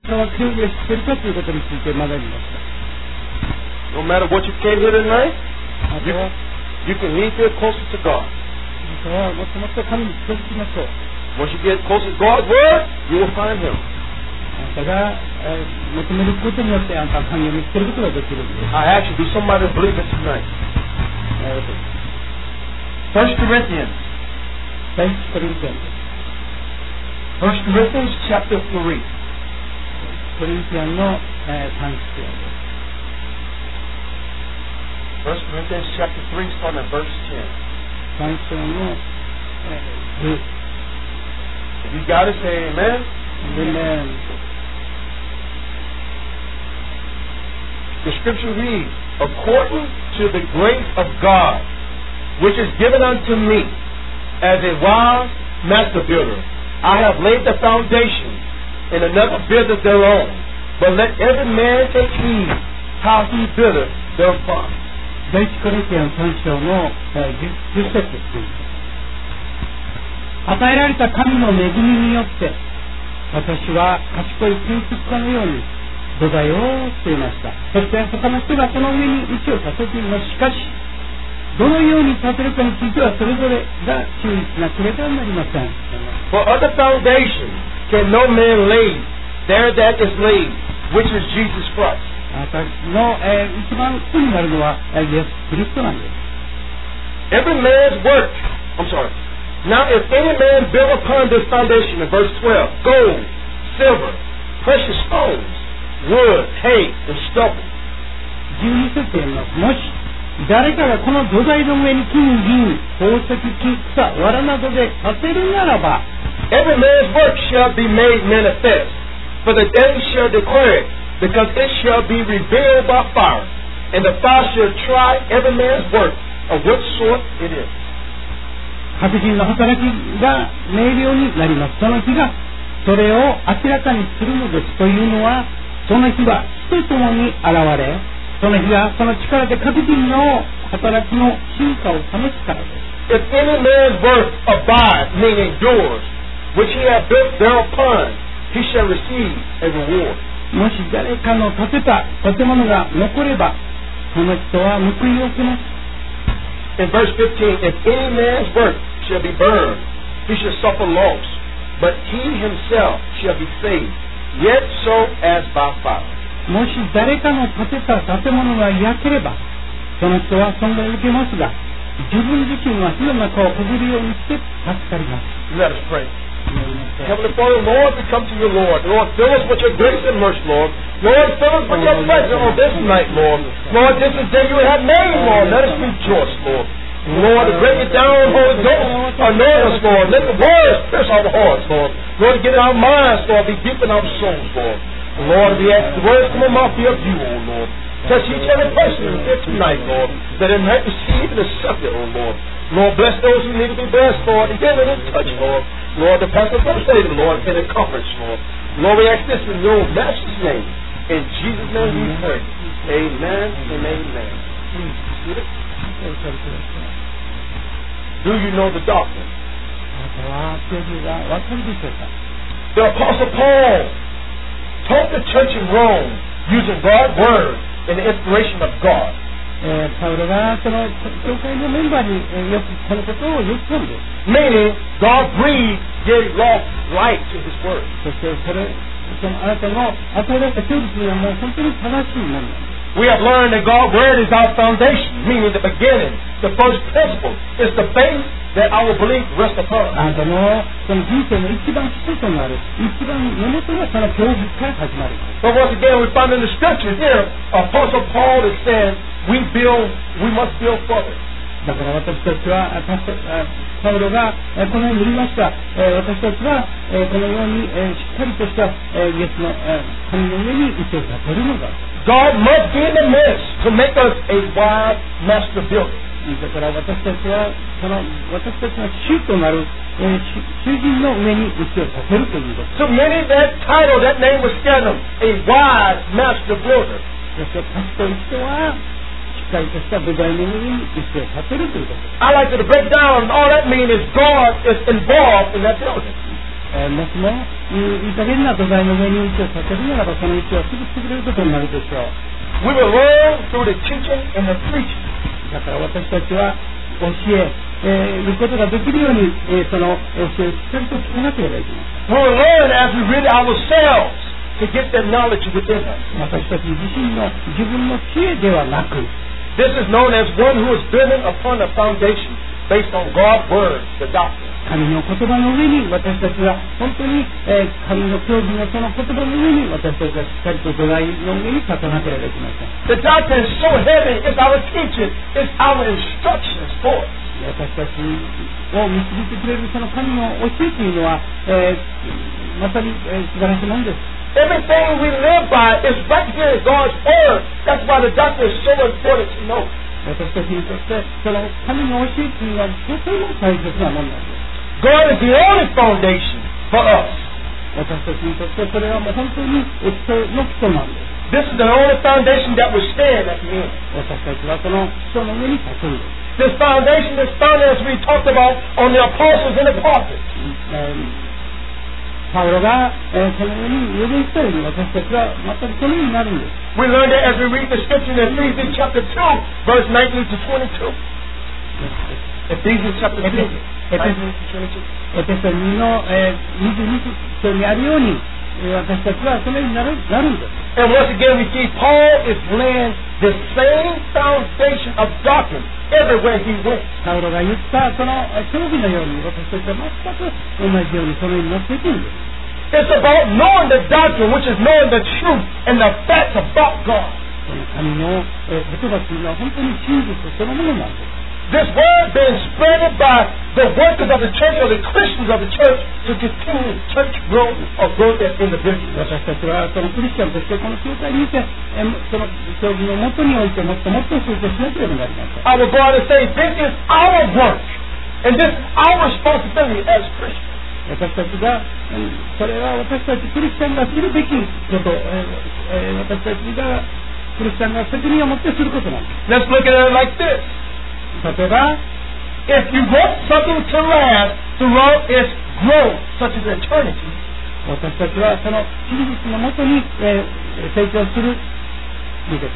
は競技をしているかということについて学びました。 No matter what you came here tonight, あとは you can leave here closer to God. もっともっと神に近づきましょう。 Once you get closer to God's Word, you will find Him. あなたが求めることによってあなたは神を見つけることができるんです。 I ask you, be somebody to believe it tonight. 1 Corinthians. 第一コリントンです。 1 Corinthians chapter 3. コリントンの3章です。 1 Corinthians chapter 3, starting at verse 10. 3章の10。 If you got it, say amen. Amen. The scripture reads, according to the grace of God, which is given unto me, as a wise master builder, I have laid the foundation, and another buildeth thereon. But let every man take heed how he buildeth thereupon. 第一コリントン3章の10節です。与えられた神の恵みによって私は賢い建築家のように土台を作りました。そして他の人がその上に石を立てています。しかしどのように立てるかについてはそれぞれが注意しなければなりません。 For other foundation can no man lay there that is laid, which is Jesus Christ. 私の、一番基になるのはイエス・キリストなんです。 Every man's work, I'm sorry. Now if any man build upon this foundation, in verse 12, gold, silver, precious stones, wood, hay, and stubble. 12節に言います。もし誰かがこの土台の上に金銀宝石金草藁などで建てるならば Every man's work shall be made manifest, for the day shall declare it, because it shall be revealed by fire, and the fire shall try every man's work of what sort it is. 各人の働きが明瞭になります。その日がそれを明らかにするのです。というのはその日は火とともに現れ、その日がその力で各人の働きの進化を試すからです。 If any man's work abide, meaning endures, which he hath built thereupon, he shall receive a reward. もし誰かの建てた建物が残ればその人は報いを受けます。 In verse 15, if any man's work shall be burned, he shall suffer loss, but he himself shall be saved, yet so as by fire. もし誰かの建てた建物が焼ければその人は損害を受けますが自分自身は火の中をくぐるようにして助かります。 Let us pray. Heavenly Father, Lord, we come to you, Lord. Lord, fill us with your grace and mercy, Lord. Lord, fill us with your presence on this night, Lord. Lord, this is the day you have made, Lord. Let us rejoice, Lord. Lord, bring it down, Holy Ghost. Anoint us, Lord. Let the words pierce our hearts, Lord. Lord, get in our minds, Lord. Be deep in our souls, Lord. Lord, we ask the words from our mouth be of you, O Lord. Touch each every person here tonight, Lord, that they might receive and accept it, O Lord. Lord, bless those who need to be blessed, Lord, and give it a touch, Lord. Lord, the pastor first lady, Lord, and encourage, Lord. Lord, we ask this in your master's name. In Jesus' name we pray. Amen and amen. Do you know the doctrine? The Apostle Paul taught the church in Rome using God's word and the inspiration of God. パウロがその教会のメンバーによくこのことを言ったんです。 Meaning, God breathed, gave life to His word. そしてそのあなたの与えられた教義にはもう本当に正しいものなんです。 We have learned that God's word is our foundation, meaning the beginning, the first principle. It's the base that our belief rests upon. あなたのその人生の一番基礎となる、一番根元がその教義から始まる。 But once again, we find in the scriptures here, Apostle Paul is saying, we must build further. だから私たちはパウロがこのように言いました。私たちはこのようにしっかりとしたイエスの神の上に石を立てるのだ。 God must be in the midst to make us a wise master builder. だから私たちは私たちの主となる主人の上に石を立てるということ。 So many that title, that name was given, a wise master builder. そして賢い人はしっかりとした土台の上に石を立てるということ。 I like to break down, all that means is God is involved in that building. もしもいい加減な土台の上に道を立てるならば、その道はすぐ潰れることになるでしょう。 We will learn through the teaching and the preaching. だから私たちは教えることができるように、その教えをしっかりと聞かなければいけません。 We will learn as we read ourselves to get that knowledge within us. 私たち自身の自分の知恵ではなく、 This is known as one who is building upon a foundation based on God's word, the doctrine. 神の言葉の上に私たちは本当に、神の教義のその言葉の上に私たちはしっかりと土台の上に立たなければいけません。 The doctrine is so heavy, it's our teaching, it's our instructions for us. 私たちを導いてくれるその神の教えというのは、まさに、素晴らしいものです。 Everything we live by is right here in God's word. That's why the doctrine is so important to know. 私たちにとってその神の教えというのはとても大切なものなんです。 God is the only foundation for us. 私たちにとってそれはもう本当に基礎の基礎なんです。 This is the only foundation that will stand at the end. 私たちはその基礎の上に立つんです。 This foundation is founded as we talked about on the apostles and the prophets. パウロが、そのように予言したように私たちは全くそのようになるんです。 We learned it as we read the scripture in Ephesians chapter 2, verse 19 to 22. Ephesians chapter 2, 19 to 22. エペソ2の、22章にあるように、私たちはそのようになるんです。 And once again we see Paul is laying the same foundation of doctrine everywhere he went. パウロが言ったその教義のように私たちは全く同じようにそのようになっていくんです。 It's about knowing the doctrine, which is knowing the truth and the facts about God. 神の言葉というのは本当に真実そのものなんです。 This word being spread by the workers of the church or the Christians of the church to continue church growth or growth as individuals. 私たちはそのクリスチャンとしてこの教会にいてその教義のもとにおいてもっともっと成長しなければなりません。 I will go on and say this is our work and this is our responsibility as Christians. 私たちがそれは私たちクリスチャンがするべきこと、私たちがクリスチャンが責任を持ってすることなんです。 Let's look at it like this. 例えば If you want something to last throughout its growth, such as eternity, 私たちはその真実のもとに、成長するということです。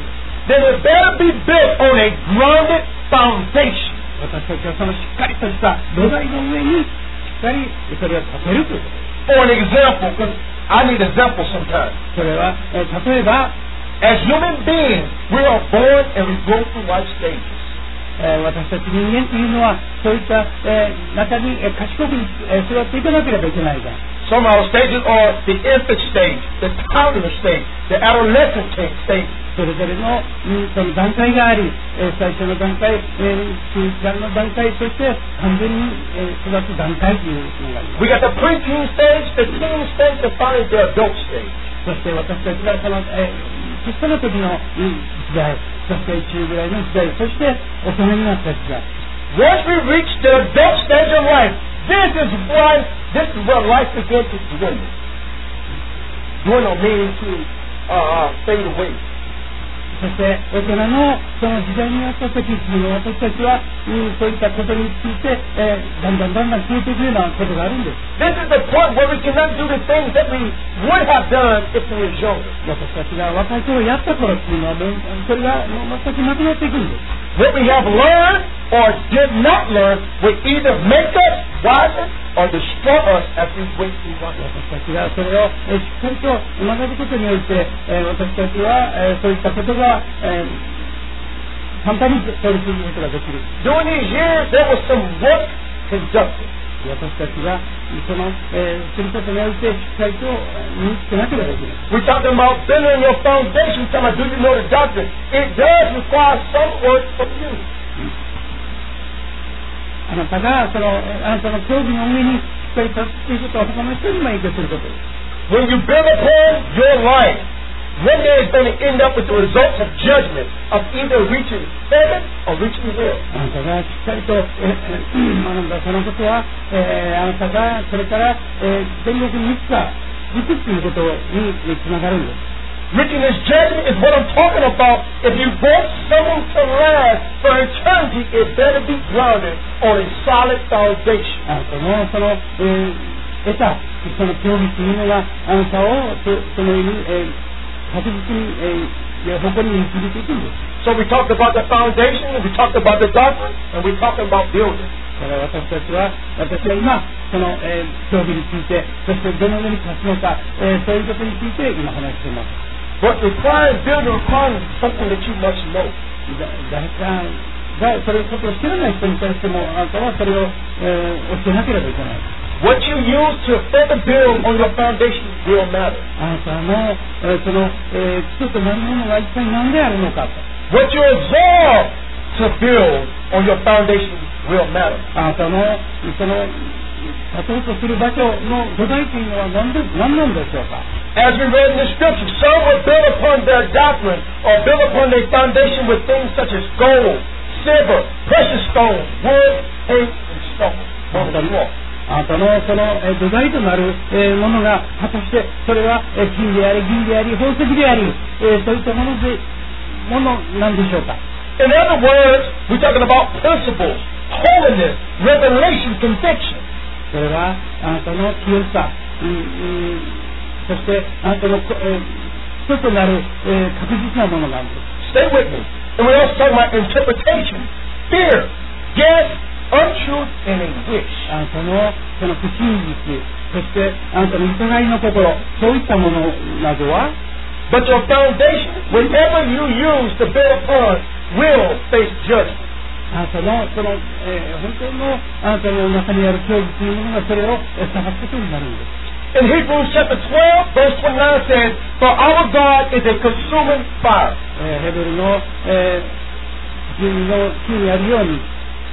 then it better be built on a grounded foundation. 私たちはそのしっかりとした土台の上にしっかりそれを立てるということです。 For an example, because I need examples sometimes. それは、例えば As human beings, we are born and we go through life stages. 私たち人間というのはそういった、中に、賢く、育っていかなければいけないが Some of our stages are the infant stage, the toddler stage, the adolescent stage. それぞれの、その段階があり、最初の段階、中間の段階そして完全に、育つ段階というのがあります。 We got the preteen stage, the teen stage, and finally the adult stage. そして私たちがその、小さな時の時代、そして中ぐらいの時代、そして大人になった時代。 Once we reach the adult stage of life, this is where life begins to dwindle. Dwindle meaning to fade away. そして大人のその時代になった時に私たちは、そういったことについて、だんだん消えていくようなことがあるんです。 This is the point where we cannot do the things that we would have done if we were younger. 私たちが若い頃やった頃っていうのはもうそれがもう全くなくなっていくんです。 What we have learned or did not learn will either make us wiser or destroy us as we wait through life. 私たちがそれをしっかりと学ぶことにおいて、私たちはそういったことが簡単に取り組むことができる。 During these years, there was some work conducted. 私たちがその、することにおいてしっかりと身につけなければいけない。 We're talking about building your foundation. Talking about do you know the doctrine? It does require some work from you. あなたがあなたの教義の上にしっかり立つということは他の人にも影響することです。 When you build upon your life, one day it's going to end up with the results of judgment of either reaching heaven or reaching hell. あなたがしっかりと、学んだそのことは、あなたがそれから、天国に行くか行くということにつながるんです。 Reaching this judgment is what I'm talking about. If you want someone to last for eternity, it better be grounded on a solid foundation. あなたのその、 得たその教義というのがあなたをそのように、確実に、誇りに導いていくんです。 So we talked about the foundation, we talked about the doctrine, and we talked about building. だから私は今その、教義について、そしてどのように立つのか、そういうことについて今話しています。 But requiring building requires something that you must know. 誰かがそれをことを知らない人に対してもあなたはそれを、教えなければいけない。 What you use to further build on your foundation will matter. あなたの、その、基礎となるものが一体何であるのか。 What you absorb to build on your foundation will matter. あなたのその立とうとする場所の土台というのは何なんでしょうか。 As we read in the scripture, some will build upon their doctrine or build upon their foundation with things such as gold, silver, precious stones, wood, hay, and stone. あなたのその土台となるものが果たしてそれは金であり銀であり宝石でありそういったものなんでしょうか。 In other words, we're talking about principles, holiness, revelation, conviction. それはあなたの清さ、そしてあなたの一つとなる確実なものなんです。 Stay with me. And we're also talking about interpretation, fear, guess, untruth, and a wish. あなたのその不真実、そしてあなたの疑いの心、そういったものなどは。 But your foundation, whatever you use to build upon, will face judgment. あなたのその、本当のあなたの中にある教義というものがそれを探すことになるんです。 In Hebrews chapter 12, verse 29 says, For our God is a consuming fire. ヘブルの、12の9にあるように。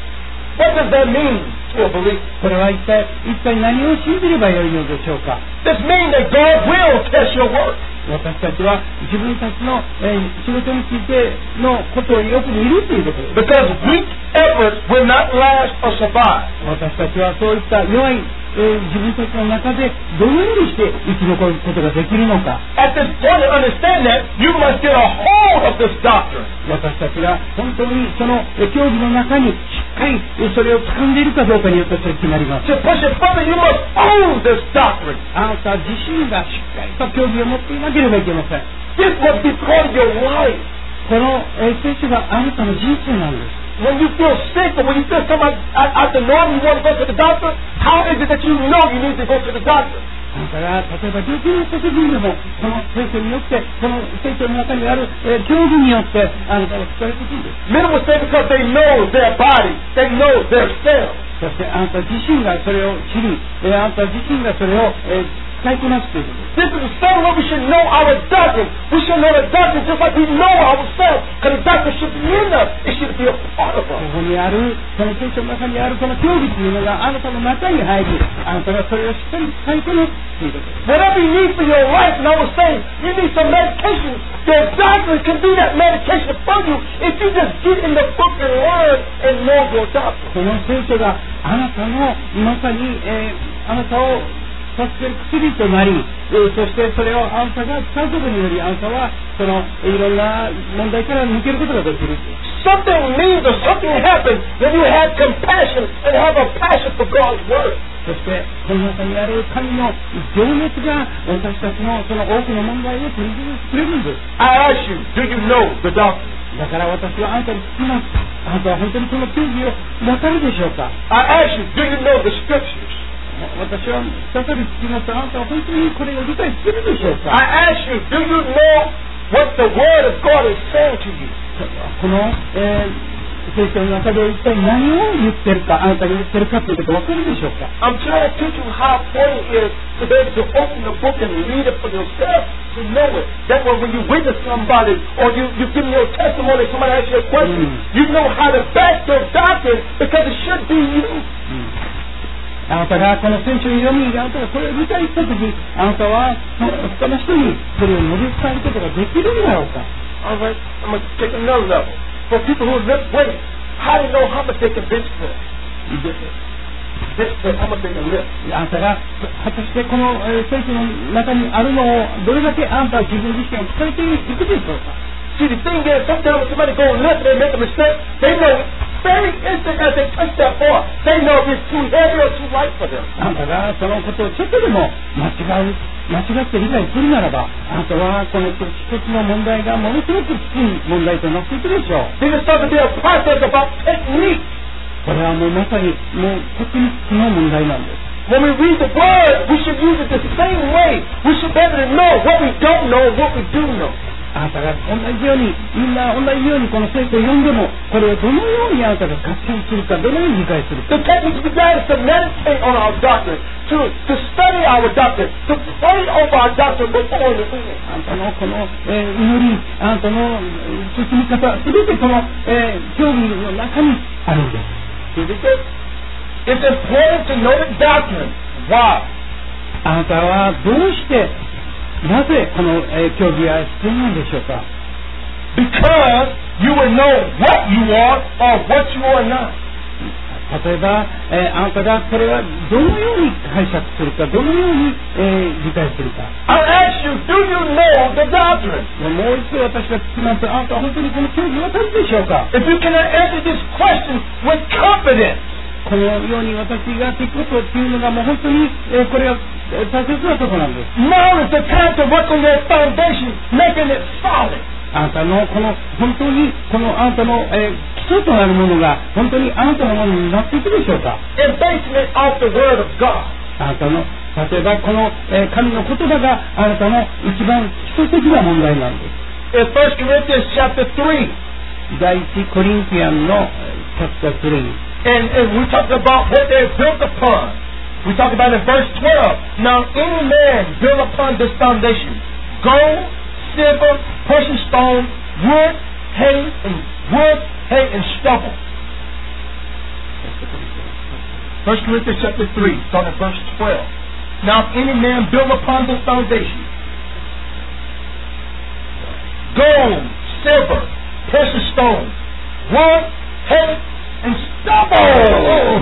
What does that mean to a believer? これは一体何を信じればよいのでしょうか。 This means that God will test your work. 私たちは自分たちの、仕事についてのことをよく見るということです。 Because weak effort will not last or survive. 私たちはそういった弱い、自分たちの中でどのようにして生き残ることができるのか。 At this point to understand that, you must get a hold of this doctrine. 私たちが本当にその教義の中にしっかりそれを掴んでいるかどうかによってそれ決まります。 To push it further, you must own this doctrine. あなた自身がしっかりと教義を持っていなければいけません。 This must be part of your life. この聖書があなたの人生なんです。 When you feel sick or when you feel something out the norm, you want to go to the doctor, how is it that you know you need to go to the doctor? あなたが例えば病気になった時にでもこの聖書によってこの聖書の中にある教義によってあなたは疲れていくんです。 Many will say because they know their body, they know their self. そしてあなた自身がそれを知り、あなた自身がそれを使いこなすということです。 This is the same way we should know our doctrine. We should know the doctrine just like we know ourselves. Because the doctrine should be in us. It should be a part of us. ここにあるこの聖書の中にあるこの教義というのがあなたの中に入り、あなたがそれをしっかり使いこなすということです。 Whatever you need for your life, and I was saying, you need some medication. The doctrine can be that medication for you if you just get in the book and learn and know your doctrine. この聖書があなたのまさに、あなたを助ける薬となり、そしてそれをあなたが使うことによりあなたはそのいろんな問題から抜けることができる。 Something means or something happens when you have compassion and have a passion for God's word. そしてこの中にある神の情熱が私たちのその多くの問題を取り除いてくれるんです。 I ask you, do you know the doctrine? だから私はあなたに聞きます。あなたは本当にこの教義を分かるでしょうか。 I ask you, do you know the scriptures? 私は再び聞きます。あなたは本当にこれを理解しているでしょうか。 I ask you, do you know what the word of God is saying to you? この、聖書の中で一体何を言ってるか、あなたが言ってるかということ分かるでしょうか。 I'm trying to teach you how important it is to be able to open the book and read it for yourself to know it. That way when you witness somebody or you give me your testimony, somebody asks you a question, you know how to back your doctrine because it should be you. あなたがこの聖書を読み、あなたがこれを理解したとき、あなたは他の人にそれを述べ伝えることができるんだろうか。 Alright, I'm going to take another level. For people who live wait, how do you know how much they can bench press? Bench press, how much they can lift? あなたが果たしてこの聖書の中にあるのをどれだけあなたは自分自身を伝えていくでしょうか。 See, the thing is, sometimes when somebody go and lift and they make a mistake, they know it. very instant as they touch that bar, they know if it's too heavy or too light for them. あなたがそのことをちょっとでも間違って理解するならば、あなたはこの一つの問題がものすごくきつい問題となっていくでしょう。 This is supposed to be a process about technique. これはもうまさにもうテクニックの問題なんです。 When we read the Word, we should use it the same way. We should be able to know what we don't know and what we do know. あなたが同じように、みんな同じようにこの聖書を読んでも、これをどのようにあなたが合点するか、どのように理解するか。 The technique we got is to meditate on our doctrine, to study our doctrine, to pray over our doctrine before we read it. あなたのこの、祈り、あなたの進み方、すべてこの、教義の中にあるんです。 It's important to know the doctrine. Why? あなたはどうして、なぜこの、教義が必要なんでしょうか。 Because you will know what you are or what you are not. 例えば、あなたがこれはどのように解釈するか、どのように、理解するか。 I'll ask you, do you know the doctrine? もう一度私が聞きます。あなたは本当にこの教義を分かるでしょうか。 If you cannot answer this question with confidence, このように私が聞くことっていうのがもう本当に、これが大切なところなんです。 now is the time to work on your foundation, making it solid. あなたのこの本当にこのあなたの、基礎となるものが本当にあなたのものになっていくでしょうか。 And basing it off the Word of God. あなたの例えばこの、神の言葉があなたの一番基礎的な問題なんです。 In 1 Corinthians chapter 3, 第一コリンティアンのチャプター3。 and we talked about what they're built upon. We talked about in verse 12. Now any man built upon this foundation, gold, silver, precious stone, wood, hay, and stubble. 1 Corinthians chapter 3, starting at verse 12. Now if any man build upon this foundation, gold, silver, precious stone, wood, hay, and stubble.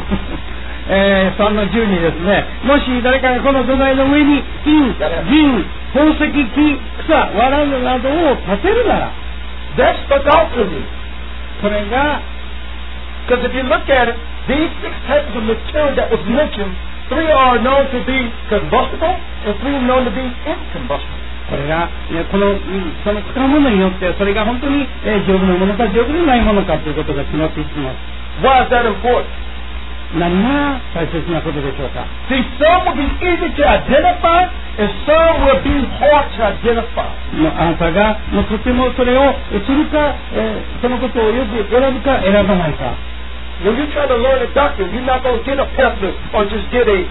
3の12ですね。もし誰かがこの土台の上に金、銀、宝石、木、草、藁などを建てるなら、 That's the doctrine. これが、 Because if you look at it, these 6 types of material that was mentioned, 3 are known to be combustible and 3 are known to be incombustible. これが、この、その使うものによって、それが本当に、丈夫なものか丈夫でないものかということが決まっていきます。 Why is that important? 何が大切なことでしょうか。 See, some will be easy to identify and some will be hard to identify. あなたがもうとてもそれをするか、そのことをよく選ぶか選ばないか。 When you try to learn a doctrine, you're not going to get a pamphlet or just get a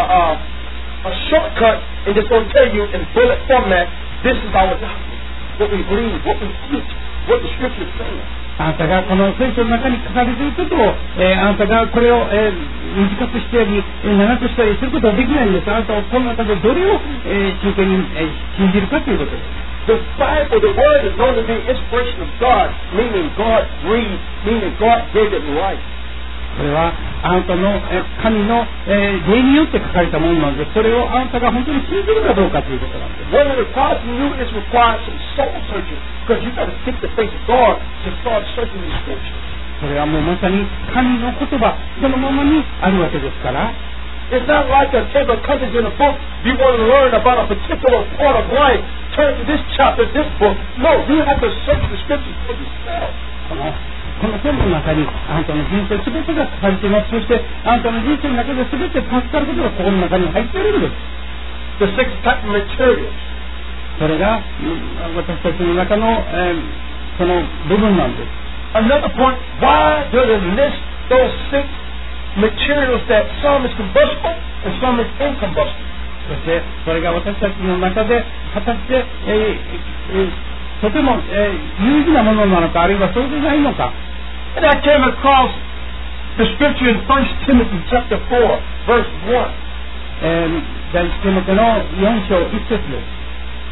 shortcut and just going to tell you in bullet format, this is our doctrine, what we believe, what we teach, what the scripture is saying. あなたがこの聖書の中に書かれていることを、あなたがこれを、短くしたり長くしたりすることはできないんです。あなたはこの中でどれを、真剣に、信じるかということです。 The Bible, the Word is known to be inspiration of God, meaning God breathed, meaning God gave it life. これはあなたの、神の、霊によって書かれたものなので、それをあなたが本当に信じるかどうかということなんです。 What it requires from you is requires some soul searching, because you got to seek the face of God to start searching the scriptures. それはもうまさに神の言葉そのままにあるわけですから。 It's not like a table of contents in a book. You want to learn about a particular part of life. Turn to this chapter, this book. No, you have to search the scriptures for yourself. この本の中にあなたの人生すべてが書かれています。そしてあなたの人生の中で全て助かることがここの中に入っているんです。 The 6 types of materials. それが私たちの中の、その部分なんです。 Another point, why does it list those 6 materials that some is combustible and some is incombustible? そしてそれが私たちの中で果たして、とても、有意義なものなのか、あるいはそうでないのか。 And I came across the scripture in 1 Timothy chapter 4, verse 1. 第一テモテの4章1節です。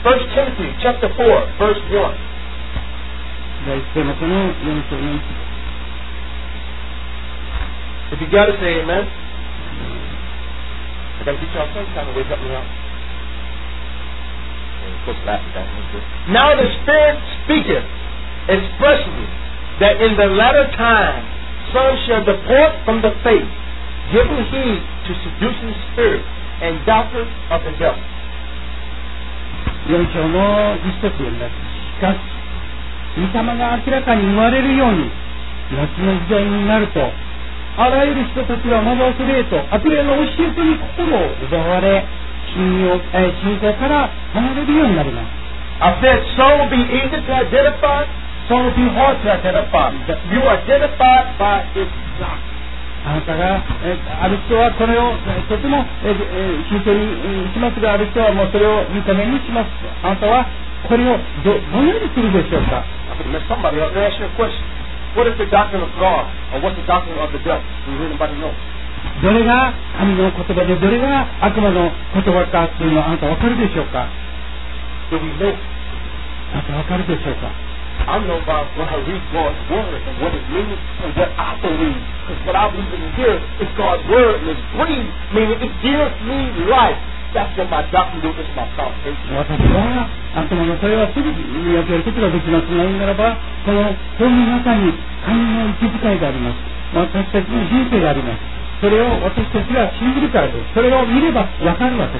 1 Timothy chapter 4, verse 1. 第一テモテの4章の1節。 If you got it, say amen. I got to get y'all some time to wake up me up. Now the Spirit speaketh expressly that in the latter time Son shall depart from the faith, giving heed to seducing spirits and doctrines of the devil. 4章の一節読みます。しかし、御霊が明らかに言われるように、夏の時代になると、あらゆる人たちは惑わす霊と悪霊の教えとに心を奪われ、信仰から離れるようになります。 I said some will be easy to identify, some will be hard to identify. You identify by its doctrine. あなたが、ある人はこれをとても真剣にしますが、ある人はもうそれを見た目にします。あなたはこれをどのようにするでしょうか。 Somebody else ask you a question. What is the doctrine of God, or what's the doctrine of the devil? Does anybody know? どれが神の言葉でどれが悪魔の言葉かというのはあなた分かるでしょうか。 Do we know? あなた分かるでしょうか。 I know about when I read God's word and what it means and what I believe. Because what I believe in here is God's word and it's breathed, meaning it gives me life. That's what my doctrine do. This is my foundation. 私は悪魔のそれはすぐに分けることができます。なぜならば、この本の中に神の息遣いがあります。私たちの人生があります。それを私たちが信じるからです。それを見れば分かるわけです。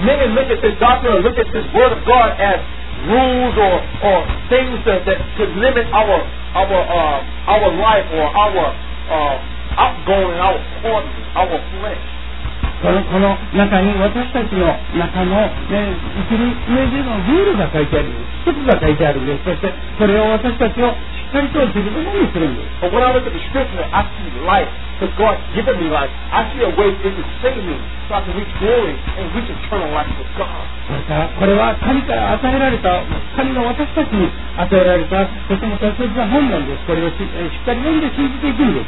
Many look at this doctrine or look at this word of God as rules or things that could limit our life or our outgoing, our quarters, our flesh. この中に私たちの中の、生きる上でのルールが書いてある、規則が書いてあるんです。そしてそれを私たちをしっかりと自分のものにするんです。 But when I look at the scripture, I see life. Because God's given me life. I see a way it can save me so I can reach glory and reach eternal life with God. これは神から与えられた、神が私たちに与えられたとても大切な本なんです。これをしっかり読んで信じていくんです。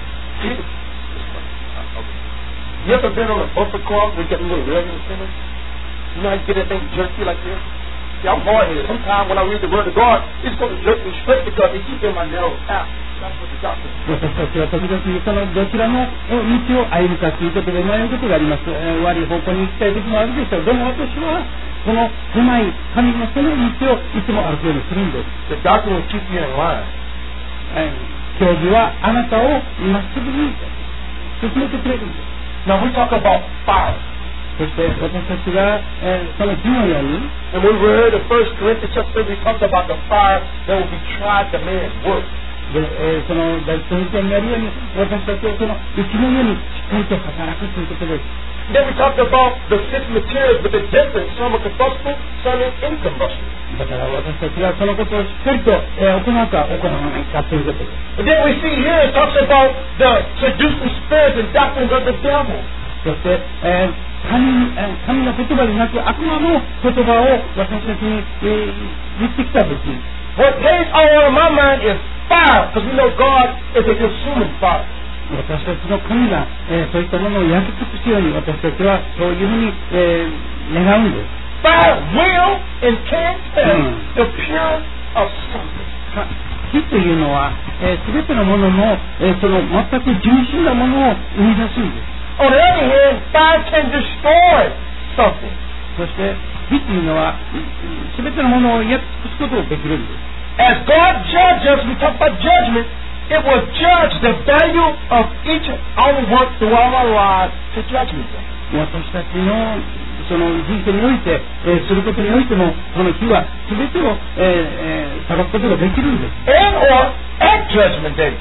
You ever been on a bumper car where you get a little red in the center? You know how you get that thing jerky like this? See, I'm hard-headed. Sometimes when I read the word of God, it's going to jerk me straight because it keeps in my narrow path. That's what the doctor is. 私たちは時々そのどちらの道を歩むかということで迷うことがあります。悪い方向に行きたい時もあるでしょう。でも私はこの狭い神の狭い道をいつも歩くようにするんです。 The doctor will keep you in line. 教義はあなたをまっすぐに進めてくれるんです。 Now we talk about fire. そして私たちが、その火のように And when we read the 1 Corinthians chapter 3, we talked about the fire that will be tried to man's work. で、その第一点にあるように私たちはそのうちのようにしっかりと働くということです。 Then we talked about the 6 materials with the difference. Some are combustible, some are incombustible. だから私たちはそのことをしっかりと、行うか行わないかということです。 And then we see here it talks about the seducing spirits and doctrines of the devil. そして、神の言葉でなく悪魔の言葉を私たちに、言ってきたとき、 What plays all in my mind is fire, because we know God is a consuming fire. 私たちの神が、そういったものを焼き尽くすように私たちはそういうふうに、願うんです。 Fire will and can tell the pure of something. 火というのは、すべてのものの、その全く純真なものを生み出すんです。 On the other hand, fire can destroy something. そして火というのはすべてのものを焼き尽くすことができるんです。 As God judges us, we talk about judgment. It will judge the value of each our work throughout our lives to judgment. 私たちのその人生において、することにおいてもその火はすべてを、裁くことができるんです。 And or at judgment day.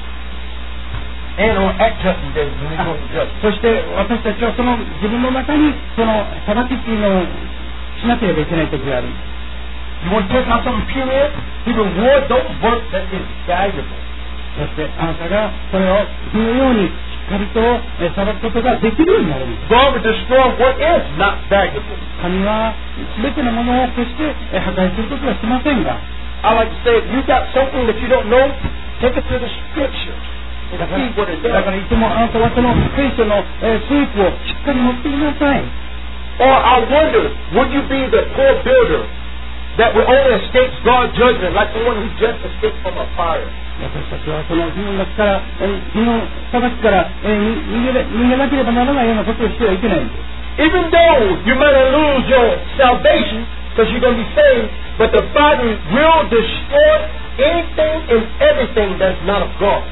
And or at judgment day when we go to judgment. そして私たちはその自分の中にその裁きっていうのをしなければいけない時がある。 You want to take out something pure? He reward those works that is valuable. そしてあなたがそれを火のようにしっかりと裁くことができるようになるんです。 God will destroy what is not valuable. 神はすべてのものを決して破壊することはしませんが。 I like to say, if you got something that you don't know, take it to the scriptures. だからいつもあなたはその聖書のスープをしっかり持っていなさい。 Or I wonder, would you be the poor builder that will only escape God's judgment like the one who just escaped from a fire? 私たちはその火の中から火の裁きから逃げなければならないようなことをしてはいけないんです。 Even though you might lose your salvation because you're going to be saved, but the fire will destroy anything and everything that's not of God.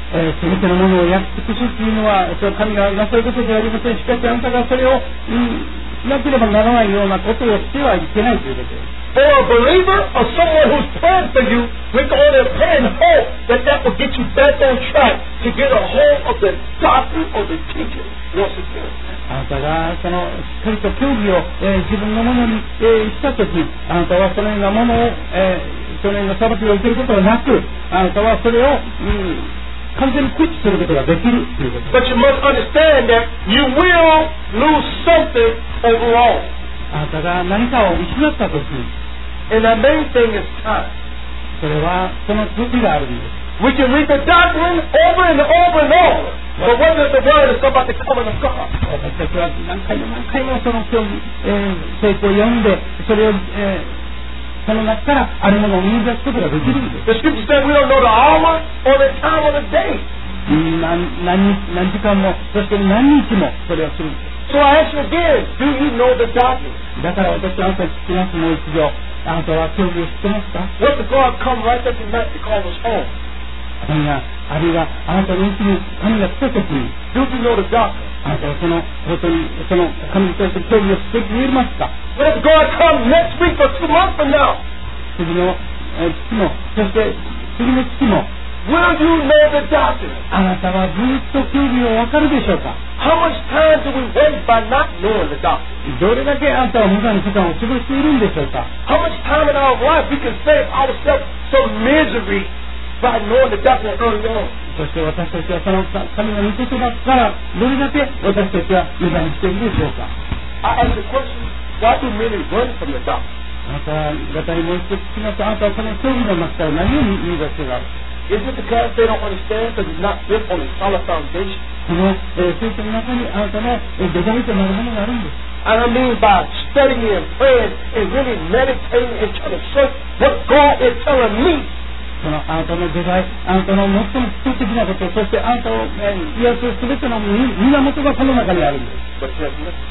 全てのものを焼き尽くすというのは神がなさることではありません。しかしあなたがそれをなければならないようなことをしてはいけないということです。 For a believer or someone who's praying for you, we can only pray and hope that will get you back on track to get a hold of the doctrine or the teaching once again. あなたがしっかりと教義を、自分のものに、したとき、あなたはそのようなものを、そのような裁きを受けることはなく、あなたはそれを、完全に駆使することができるということです。 But you must understand that you will lose something overall. あなたが何かを失ったとき、 And the main thing is time. それはその時があるんです。 We can read the doctrine over and over and over. But whether the word is about the coming of God. 私たちは何回もその教義、聖句を読んで、それを、その中からあるものを見出すことができるんです。 The scripture says we don't know the hour or the time of the day. 何時間も、そして何日もそれをするんです。 So I ask you again, do you know the doctrine? だから私はあなたに聞きます、もう一度。あなたは教義を知ってますか？ What if God come right at the night to call us home? 神が、あるいはあなたのうちに神が来たときに、 Do you know the doctrine? あなたは本当にその神に対して教義をしてくれますか？ What if God come next week or 2 months from now? 次の月も、そして次の月も、 Will you know the doctrine? あなたはずっと教義を分かるでしょうか？ How much time do we waste by not knowing the doctrine? どれだけあなたは無駄に時間を過ごしているんでしょうか？ How much time in our life we can save ourselves some misery by knowing the doctrine early on? そして私たちはその神の御言葉からどれだけ私たちは無駄にしているでしょうか？ I ask the question, why do many run from the doctrine? あなた方にもう一度聞きます。あなたはその教義の中から何を見出してがある？ Is it because they don't understand because it's not built on a solid foundation? この聖書の中にあなたの土台となるものがあるんです。 And I mean by studying and praying and really meditating and trying to search what God is telling me. そのあなたの土台、あなたの最も基礎的なこと、そしてあなたを癒すすべての源がこの中にあるんです。 But just listen.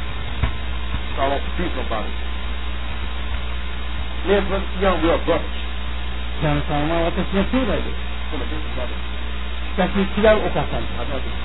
I don't speak about it. Men, brothers, young, we are brothers. ジャンさんは私の兄弟です。しかし違うお母さんです。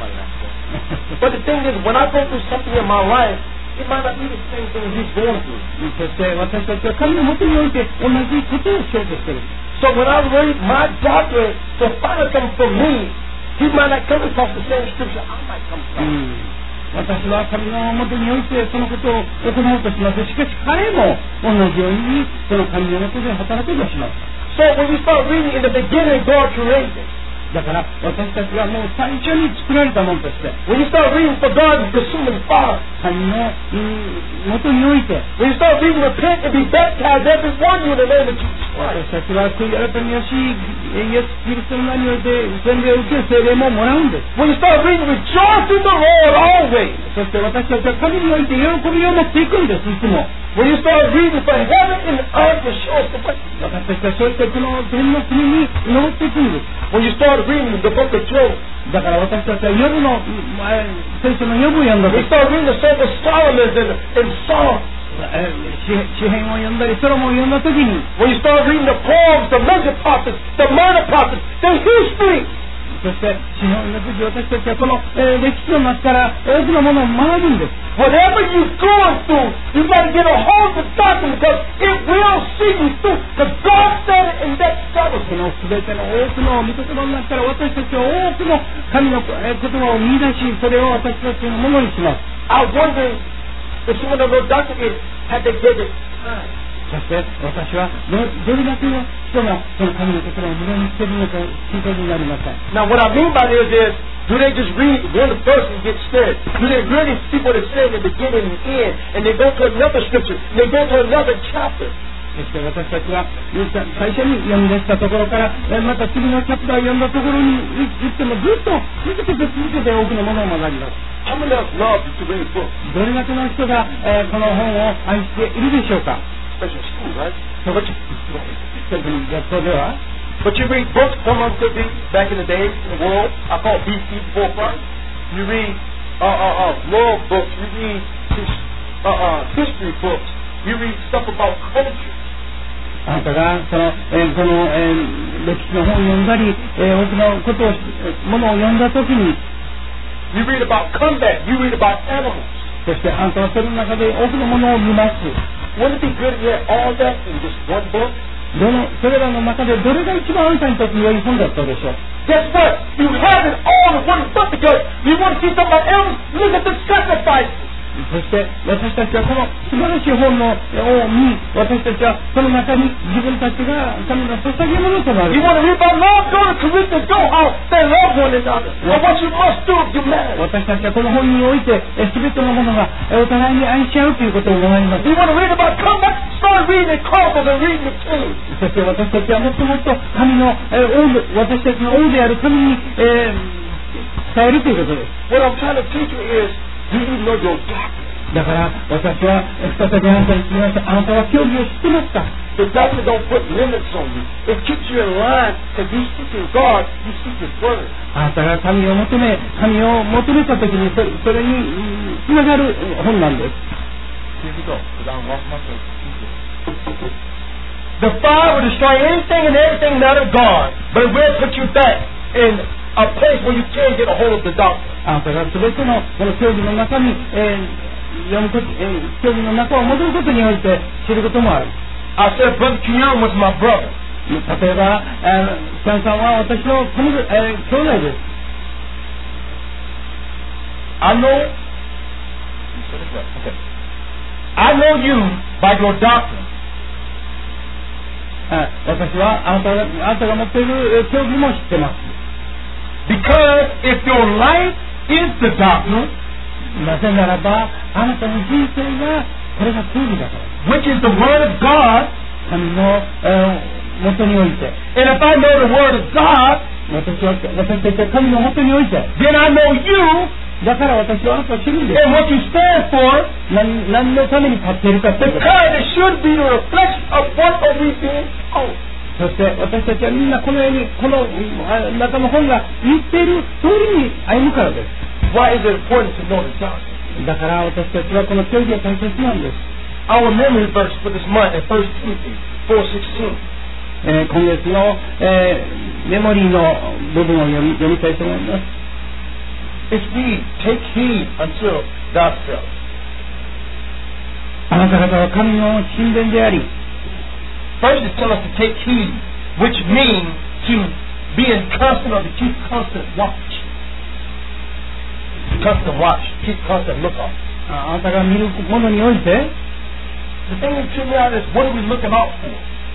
But the thing is, when I go through something in my life, it might not be the same thing he's going through. そして私たちは神のもとにおいて同じことをしようとしている。 So when I read my doctrine to find something for me, he might not come across the same scripture I might come across. 私は神のもとにおいてそのことを行おうとします。しかし彼も同じようにその神のもとで働こうとします。 So when you start reading in the beginning, God created. だから私たちはもう最初に作られたものとして、 When you start reading for God is consuming fire. 神のもとにおいて、 When you start reading repent and be baptized, every one of you in the name of Jesus Christ. 私たちは悔い改めをし、イエス・キリストの名において洗礼を受け、聖霊ももらうんです。 When you start reading, rejoice in the Lord always. そして私たちは神において喜びを持っていくんです、いつも。 When you start reading for heaven and earth to show us the way. 私たちはそういったこの天の国に登っていくんです。 When you start reading the book of Job. だから私たちはヨブの聖書のヨブを読んだと We start reading the Song of Solomon and Psalms. 詩篇を読んだりソロモンを読んだときに When you start reading the poems, the major prophets, the minor prophets, the history. そして詩篇を読んだとき私たちはこの歴史の中から多くのものを学ぶんです。 Whatever you're going through, you got to get a hold of the doctrine because it will see you through. Because God said it in that Psalm. その全ての多くの御言葉の中から私たちは多くの神の言葉を見出し、それを私たちのものにします。 I wonder if someone of those doctrine is had they given time. そして私はどれだけの人がその神の言葉を無駄にしているのか心配になりません。 Now what I mean by this is, do they just read one verse and get scared? Do they really see what it's saying in the beginning and end? And they go to another scripture, and they go to another chapter. そして私たちは最初に読み出したところからまた次のチャプターを読んだところに行ってもずっと続けて多くのものを学びます。 How many of us love to read books? どれだけの人がこの本を愛しているでしょうか。 Especially in school, right? 特に学校では。 But you read books, someone could be back in the days in the world. I call it BC before Christ. You read world books. You read history books. You read stuff about culture. あなたがこの歴史の本を読んだり、多くのことをものを読んだときに、 You read about combat. You read about animals. そしてあなたはその中で多くのものを見ます。 Wouldn't it be good if you had all that in just one book? それらの中でどれが一番あなたにとって良い本だったでしょう。 Guess what? You have it all in one book because you want to see something about animals. Look at the sacrifices. そして私たちはこの素晴らしい本を見、私たちはその中に自分たちが神の捧げ物となる。 You want to read about love? Go to Corinthians. Go how they love one another. And what you must do if you're married. 私たちはこの本において全てのものがお互いに愛し合うということを学びます。 You want to read about combat? Start reading the Chronicles and reading the Kings. そして私たちはもっともっと神の私たちの王である神に、伝えるということです。 What I'm trying to teach you is, do you know your doctrine? だから私は再びあなたに聞きました。あなたは教義を知ってますか？ The doctrine don't put limits on you. It keeps you in line. If you seek in God, you seek His Word. あなたが神を求めたときにそれにつながる本なんです。 Here we go. Because I'm walking my face. The fire will destroy anything and everything not of God, but it will put you back in a place where you can't get a hold of the doctrine. あなたが全てのこの教義の中に、教義の中を戻ることにおいて知ることもある。 I said Brother Kenyon was my brother. 例えば、キャンさんは私の兄弟です。 I know. You said it right. Okay. I know you by your doctrine. 私はあなたが持っている教義も知ってます。 Because if your life is the doctrine, なぜならばあなたの人生がこれが教義だから。 which is the Word of God, 神の元において。 and if I know the Word of God, 私たちは神の元において。 then I know you, だから私はあなたを知るんです。 and what you stand for, 何のために立っているかということ。 because it should be the reflection of what are we being told. そして私たちはみんなこのようにこの中の本が言っている通りに歩むからです。 Why is it important to know the doctrine? だから私たちはこの教義が大切なんです。 Our memory verse for this month is 1 Timothy 4:16. 今月の、メモリーの部分を読みたいと思います。 It's we take heed until God sells. あなた方は神の神殿であり、 First it tells us to take heed, which means to be in constant or to keep constant watch. Constant watch, keep constant lookout. あなたが見るものにおいて、 The thing that trips me out is, what are we looking out for?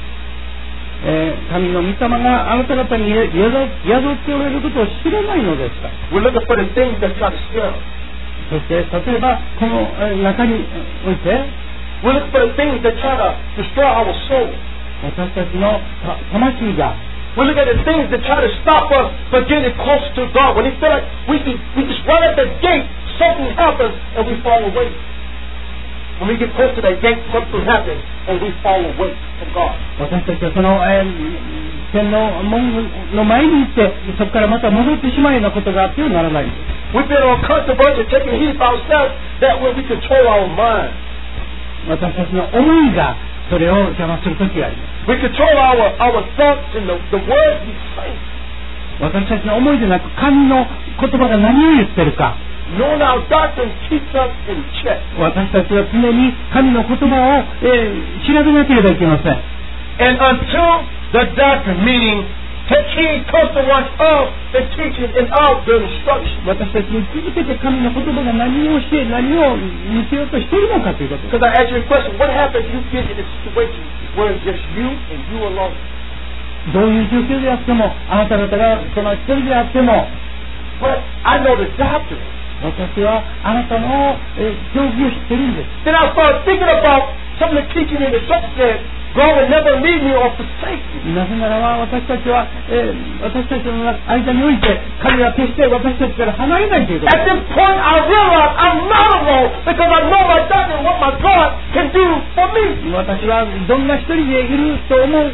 神の御霊があなた方に宿っておられることを知らないのですか？ We're looking for the things that try to scare us. そして例えばこの中において、 We're looking for the things that try to destroy our soul. 私たちの魂が、 We look at the things that try to stop us from getting close to God. When we feel like we just run at the gate, something happens and we fall away. When we get close to that gate, something happens and we fall away from God. 私たちはその、天の門の前に行ってそこからまた戻ってしまうようなことがあってはならないんです。 We've been on constant verge of taking heed for ourselves. That way we control our mind. 私たちの思いがそれを邪魔するときがあります。 We control our thoughts and the words we say. 私たちの思いでなく神の言葉が何を言ってるか。 Knowing our doctrine keeps us in check. 私たちは常に神の言葉を、調べなければいけません。 And until the doctrine, meaning take heed, constant watch of the teaching and of the instruction. 私たちに続けて神の言葉が何をして何を見せようとしているのかということです。 Because I asked you a question, what happens if you get in a situation where it's just you and you alone? どういう状況であっても、あなた方がその一人であっても、 But I know the doctrine. 私はあなたの教義を知ってるんです。 Then I started thinking about some of the teaching in the church said, God will never leave me or forsake me. なぜならば私たちは、私たちの間において神は決して私たちから離れないということ At this point I realize I'm not alone because I know my doctrine and what my God can do for me. 私はどんな一人でいると思う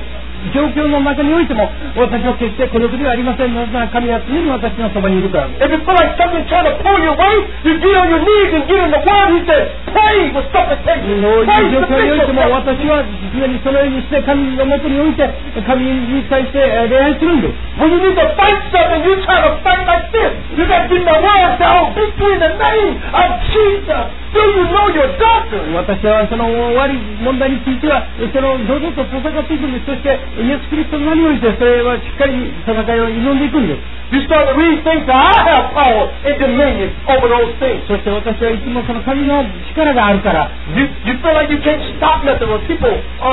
状況の中においても、私は決して孤独ではありません。なぜなら神は常に私のそばにいるからです。 If you feel like something's trying to pull you away, you get on your knees and get in the Word. He says, pray with supplication. どういう Pray 状況においても、 sufficient. 私は常にそのようにして神のもとにおいて、神に対して礼拝するんです。 When you need to fight something, you try to fight like this. You got to get the Word down. Victory in the name of Jesus. Do you know your doctrine? 私はその終わり問題については、その堂々と戦っていくんです。そして、イエス・キリストの名において、それはしっかり戦いを挑んでいくんです。 You start to read things that I have power and dominion over those things. そして私はいつもその神の力があるから、 You feel like you can't stop nothing. When people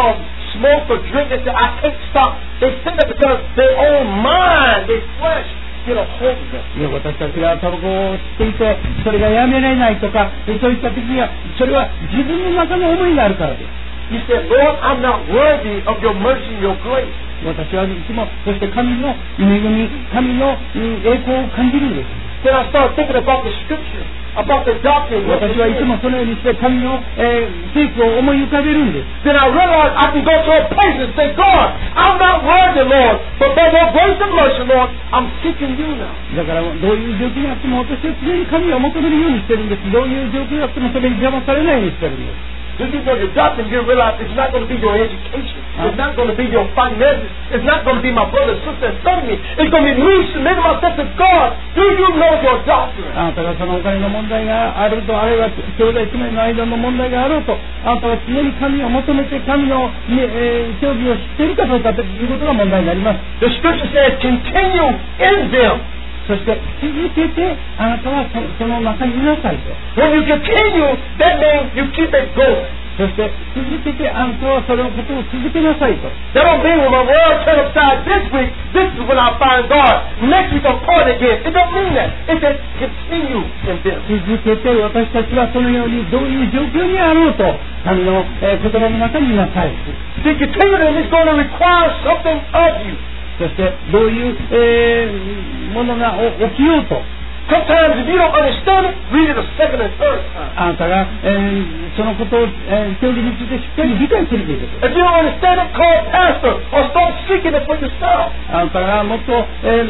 smoke or drink, they say, I can't stop. They say that because their own mind, their flesh, get a hold of them. いや私たちがタバコを吸っていて、それがやめられないとか、そういった時には、それは自分の中の思いがあるからです。 You said, Lord, I'm not worthy of your mercy and your grace. 私はいつも、そして神の恵み、神の栄光を感じるんです。 Then I start thinking about the scripture, about the doctrine. 私はいつもそのようにして神の聖句を思い浮かべるんです。 Then I realize I can go to a place and say, God, I'm not worthy, Lord, but by your grace and mercy, Lord, I'm seeking you now. だからどういう状況にあっても私は常に神を求めるようにしてるんです。どういう状況にあってもそれに邪魔されないようにしてるんです。 When you know your doctrine, you realize it's not going to be your education. It's not going to be your finances. It's not going to be my brother, sister, and son of me. It's going to be me submitting myself to God. Do you know your doctrine? あなたがそのお金の問題があると、あるいは兄弟姉妹の間の問題があろうと、あなたは常に神を求めて神の教義を知っているかどうかということが問題になります。 The scripture says, continue in them. そして続けてあなたはその中にいなさいと。 When you continue, that means you keep it going. そして続けてあなたはそのことを続けなさいと。 That don't mean when my world turns upside this week, this is when I find God. Next week I'm caught again. It don't mean that. It says continue in them. 続けて私たちはそのようにどういう状況にあろうと神の言葉の中にいなさい。 To continue them is going to require something of you. そしてどういうものが起きようと。 Sometimes if you don't understand it, read it a second and third time. あなたがそのことを教義についてしっかり理解するということ。 If you don't understand it, call a pastor or start seeking it for yourself. あなたがもっと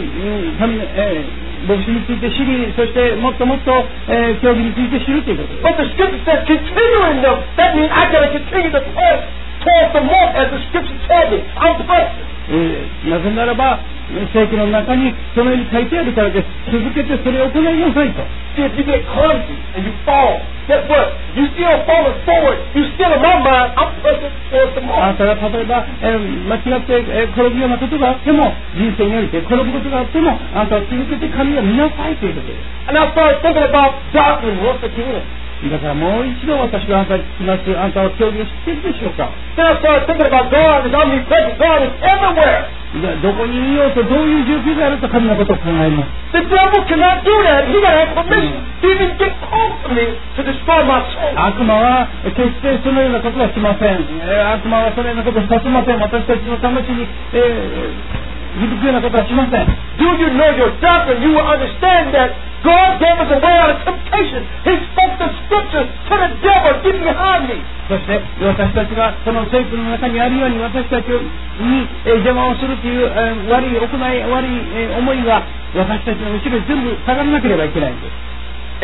牧師について知り、そしてもっともっと教義について知るということです。 But the scripture says continuing them. That means I got to continue to press towards the mark as the scripture tells me. I'm pressing. なぜならば聖句の中にそのように書いてあるからです。続けてそれを行いなさいと。 See, if you get clumsy and you fall, guess what? You still falling forward. You still in my mind, I'm pressing towards the mark. あなたが例えば間違って転ぶようなことがあっても、人生において転ぶことがあっても、あなたは続けて神を見なさいということです。 And I started thinking about doctrine once again. だからもう一度私があなたに聞きます。あなたは教義を知っているでしょうか。 Then I started thinking about God is omnipresent. God is everywhere. どこにいようとどういう状況があると神のことを考えます。 The devil cannot do that. He got to have permission. He didn't get close to me to destroy my soul. 悪魔は決してそのようなことはしません。悪魔はそのようなことをさせません。私たちの魂に響くようなことはしません。 Do you know your doctrine? You will understand that God gave us a way out of temptation. He spoke the scriptures to the devil. Get behind me. そして私たちがその聖句の中にあるように私たちに邪魔をするという悪い行い、悪い思いが私たちの後ろに全部下がらなければいけないんです。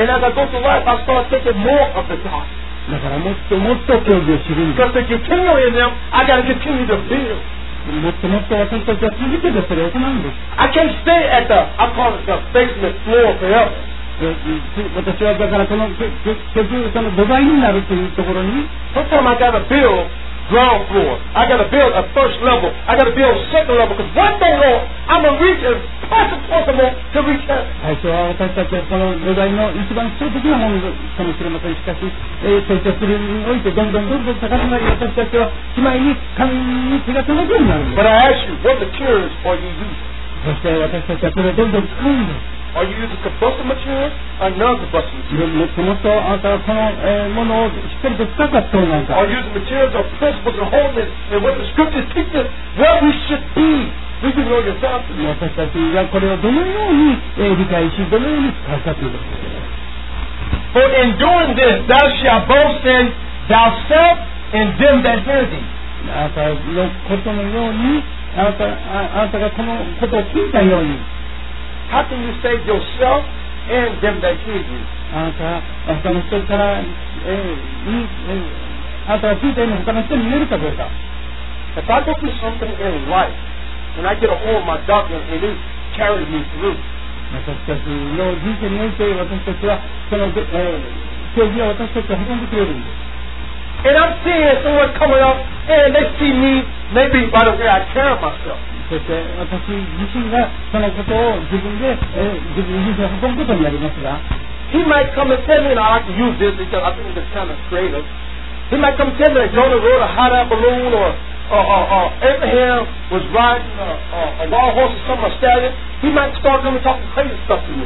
And as I go through life, I start thinking more of the gospel. だからもっともっと教義を知るんです。 Because to continue in them, I got to continue to build. もっともっと私たちは続けてそれを行うんです。 I can't stay at I call it the basement floor forever. 私はだからこの結局その土台になるというところに Sometimes I got to build ground floor. I got to build a first level. I got to build second level. Because one day, Lord, I'm going to reach and press towards the Lord to reach heaven. 最初は私たちはこの土台の一番基礎的なものかもしれません。しかし成長するにおいてどんどん高くなり私たちはしまいに神に手が届くようになるんです。 But I ask you, what materials are you using? そして私たちはこれをどんどん使うんです。 Are you using combustible materials or non-combustible materials? もっともっとあなたはこのものをしっかりと使うかそうなんか。 Are you using materials or principles of holiness and what the scriptures teach us, what we should be? We can know your doctrine. 私たちがこれをどのように理解し、どのように使うかということです。 For in doing this, thou shalt boast in thyself and them that hear thee. あなたのことのようにあなたがこのことを聞いたように、 How can you save yourself and them that hear you? あなたが他の人から、あなたが聞いたように他の人に言えるかどうか。 If I go through something in life, and I get a hold of my doctrine, it is carrying me through. 私たちの人生において私たちはその教義を私たちは運んでくれるんです。 And I'm seeing someone coming up, and they see me, maybe by the way I carry myself. そして私自身がそのことを自分で、自分の人生を運ぶことになりますが、 He might come and tell me, and I like to use this because I think it's kind of creative. He might come and tell me that Jonah rode a hot air balloon, or Abraham was riding a wild horse or some stallion. He might start coming talking crazy stuff to me.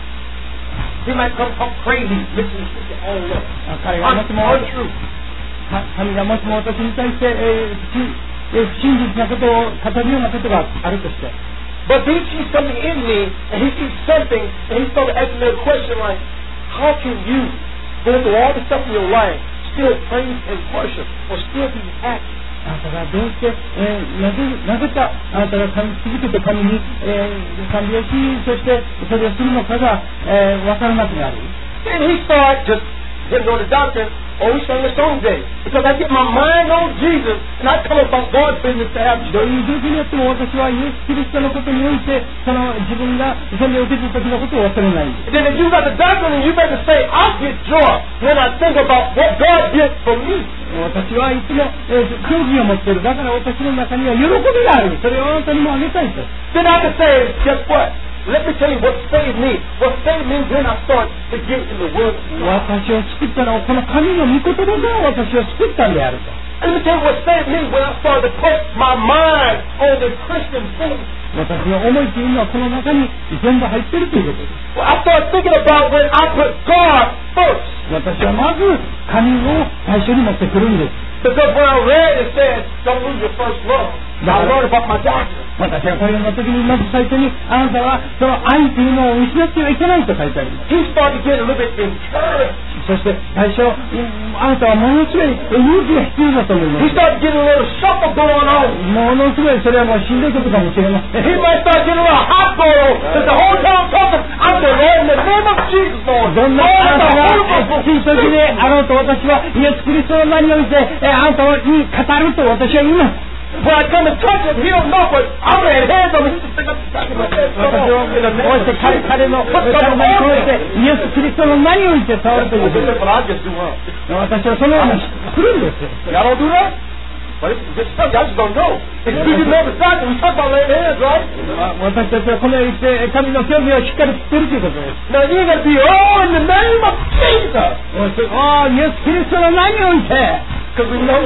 He might come talk crazy, mixing shit all up. 彼がもしも Untrue. 神がもしも私に対して、不真実なことを語るようなことがあるとして、 But he sees something in me, and he sees something, and he started asking me a question like, how can you go through all the stuff in your life, still praise and worship, or still be happy? あなたがどうして、なぜかあなたが神続けて神に、賛美をし、そしてそれをするのかが、分からなくなる。 And he started just getting on the doctrine. Oh, we sang a song today. Because I get my mind on Jesus, and I come about God's business to have どう joy. いう状況によっても私はイエス・キリストのことにおいてその自分が洗礼を受ける時のことを忘れないんです。 And then if you got the doctrine, and you better say, I get joy when I think about what God did for me. 私はいつも、教義を持っている。だから私の中には喜びがある。それをあなたにもあげたいと。 Then I can say, guess what? Let me tell you what saved me. What saved me when I started to get in the Word of God. 私を救ったのはこの神の御言葉が私を救ったんであると。 And let me tell you what saved me when I started to put my mind on the Christian things. 私の思いというのはこの中に全部入っているということです。 Well, I started thinking about when I put God first. 私はまず神を最初に持ってくるんです。 Because when I read it said, don't lose your first love. Now I learned about my doctrine. 私はこれの時にまず最初にあなたはその愛というのを失ってはいけないと書いてあります。 He started to get a little bit encouraged. そして最初、あなたはものすごい勇気が必要だと思いま He す。 started getting a little shuffle going on. ものすごいそれはもうしんどいことかもしれません。 He might start getting a little hot going on. Because the whole time I'm talking, I said, Lord, in the name of Jesus, Lord. どんなあなたがきつい時であろうと私はイエス・キリストの名においてあなたに語ると私は言います。 When I come and touch him, he don't know, but I'm laying hands on him. He just pick up the back of my head. 私をこうして彼の体にこうしてイエス・キリストの名において触るということです。 But I just do what? 私はそのように来るんです。 Y'all don't do that? But it's good stuff. Y'all just don't know. If you didn't know the doctrine, we talk about laying hands, right? 私たちはこのようにして神の教義をしっかり知っているということです。 Now you're going to be, oh, in the name of Jesus. イエス・キリストの名において。 Because we know.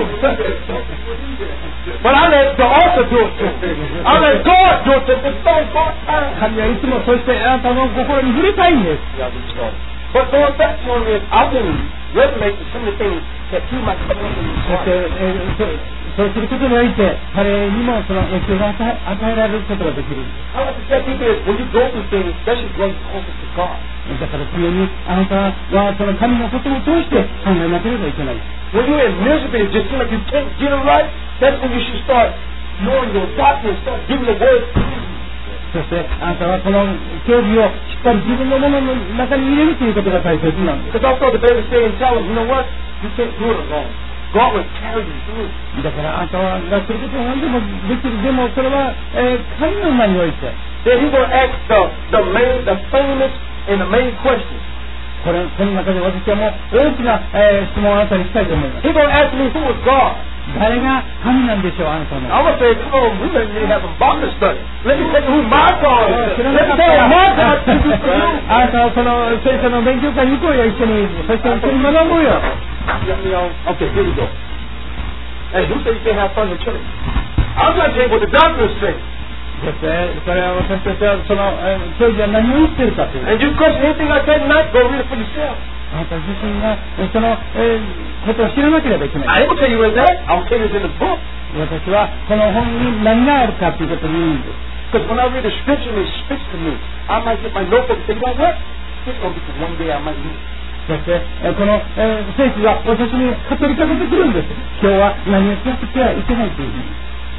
But I let the author do it too. I let God do it too. It's so God's time. 神はいつもそうしてあなたの心に触れたいんです。 But going back to it, I can resonate with some of the things that he might come up in his そして heart. そうすることにおいて彼にもその影響が与えられることができる。 I like to tell people is when you go through things, that should bring you closer to God. だから常にあなたはその神のことを通して考えなければいけない。 When you're in misery, it just seems like you can't get it right. That's when you should start knowing your doctrine, start giving the word. そしてあなたはこの教義をしっかり自分のものの中に入れるということが大切なんです。 Because I saw the baby say and tell him, you know what? You can't do it alone. God will carry you through. だからあなたがすることは何でもできる。でもそれは、神の名において。 Then he's going to ask the famous and the main question. この中で私はもう大きな、質問をあなたにしたいと思います。 He's going to ask me, who is God? 誰が神なんでしょう、あなたの。 I'm going to say, come on, we may need to have some Bible study. Let me tell you who my God is. Let me tell you my God is for you. あなたはその聖書の勉強会に行こうよ、一緒に。そして一緒に学ぼうよ。 Okay, here we go. Hey, who said you can't have fun in church? I'm going to tell you what the doctors say. そしてそれは私たちはその教義は何を言ってるかという。 And you question anything I said tonight, go read it for yourself. あなた自身がその、ことを知らなければいけない。 I ain't going to tell you in that. I'm telling you it's in the book. 私はこの本に何があるかということに言うんです。 Because when I read the scripture and it speaks to me, I might get my notebook and say, you know what? This is going to be for one day I might need it. そしてこの聖書が私に語りかけてくるんです。今日は何をしなくてはいけないというふうに。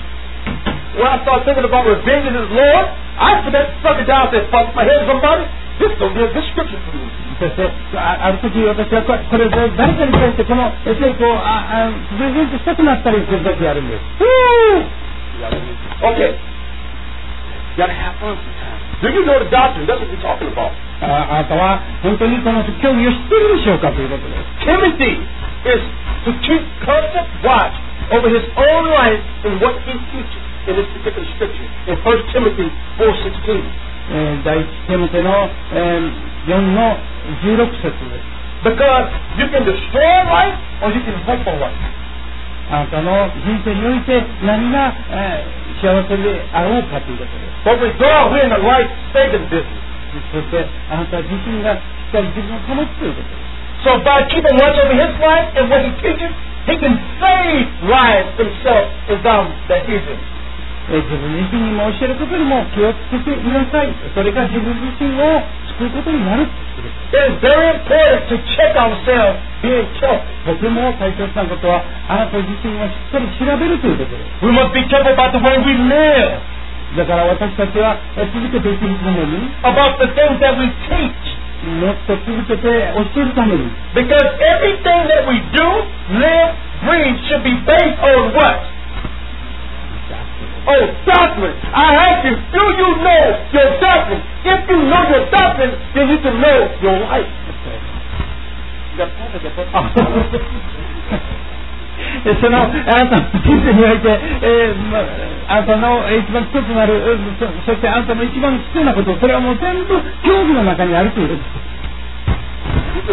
when I start thinking about revenge as Lord, I put that sucker down and fuck my head with somebody. This is going to be a good scripture for me. そしてある時私はこれを誰かに対してこの聖句をプレゼントしたくなったりする時があるんです。 Okay. You gotta have fun sometimes. Do you know the doctrine? That's what we're talking about. あなたは本当にこの教義を知っているでしょうかということです。 Timothy is to keep constant watch over his own life and what he teaches in this particular scripture. In 1 Timothy 4:16. 第一テモテの4の16節です。 Because you can destroy life or you can hope for life. あなたの人生において何が幸せであろうかということです。 But with God, we're in the life-saving business. そしてあなた自身がしっかり自分を保つということです。 So by keeping watch over his life and what he teaches, he can save lives himself and them that hear him. 自分自身にも教えることにも気をつけていなさい。それが自分自身を救うことになる。 It is very important to check ourselves being careful. とても大切なことはあなた自身をしっかり調べるということです。 We must be careful about the way we live. だから私たちは続けていくために about the things that we teach. もっと続けて教えるために Because everything that we do, live, breathe should be based on what? Oh, doctrine. I ask you, do you know your doctrine? If you know your doctrine, then you can know your life. そのあなたの人生において、あなたの一番一つなる、そしてあなたの一番必要なこと、それはもう全部教義の中にあるということです。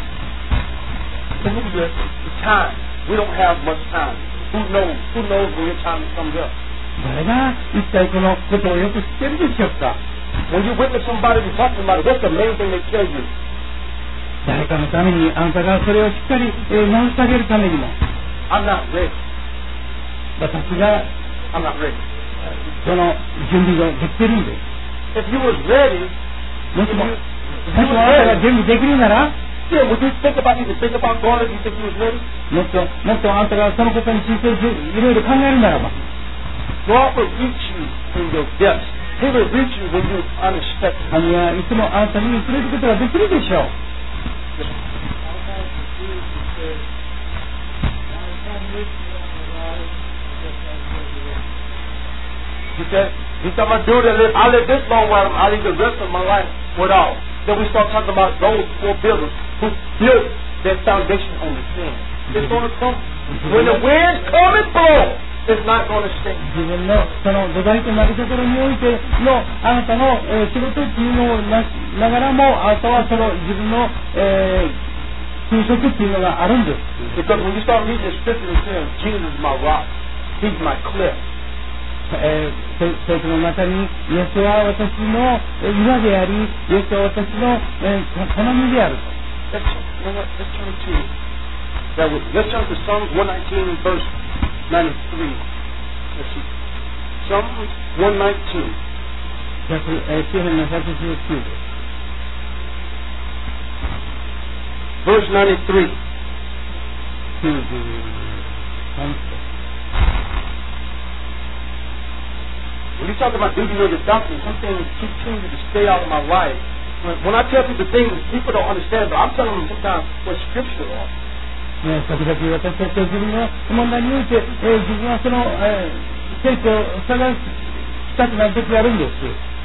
Time. We don't have much time. Who knows when your time comes up? 誰が一体このことをよく知っているでしょうか。 When you witness somebody to talk to somebody, what's the main thing they tell you? 誰かのためにあなたがそれをしっかり直してあげるためにも I'm not ready. 私が I'm not ready. その準備ができているんです。 If you was ready, もしもあなたが準備できるなら yeah, would you think about God if you think you was ready? もっとあなたがそのことについていろいろ考えるならば God will reach you in your depths. He will reach you when you unexpected. 神はいつもあなたに触れることができるでしょう。 He said, I'm going to do this. I live this long while I live the rest of my life without. Then we start talking about those four builders who built their foundation on the sand. It's going to come. When the winds come and blow, it's not going to stay. 自分のその土台となるところにおいてのあなたの仕事っていうのをながらもあなたはその自分の休息っていうのがあるんです。 Because when you start reading the scripture and saying, Jesus is my rock, He's my cliff. 聖句の中にイエスは私の岩であり、イエスは私の好みであると。 Let's turn to Psalm 119 verse 93. Let's see. Psalm 119. 詩編の119です。 Verse 93. 93 When you talk about duty of the doctrine, some things continue to stay out of my life. When I tell people things, people don't understand, but I'm telling them sometimes what scripture are. 時々私たちは自分の問題において、自分はその聖句を探したくなる時があるんです。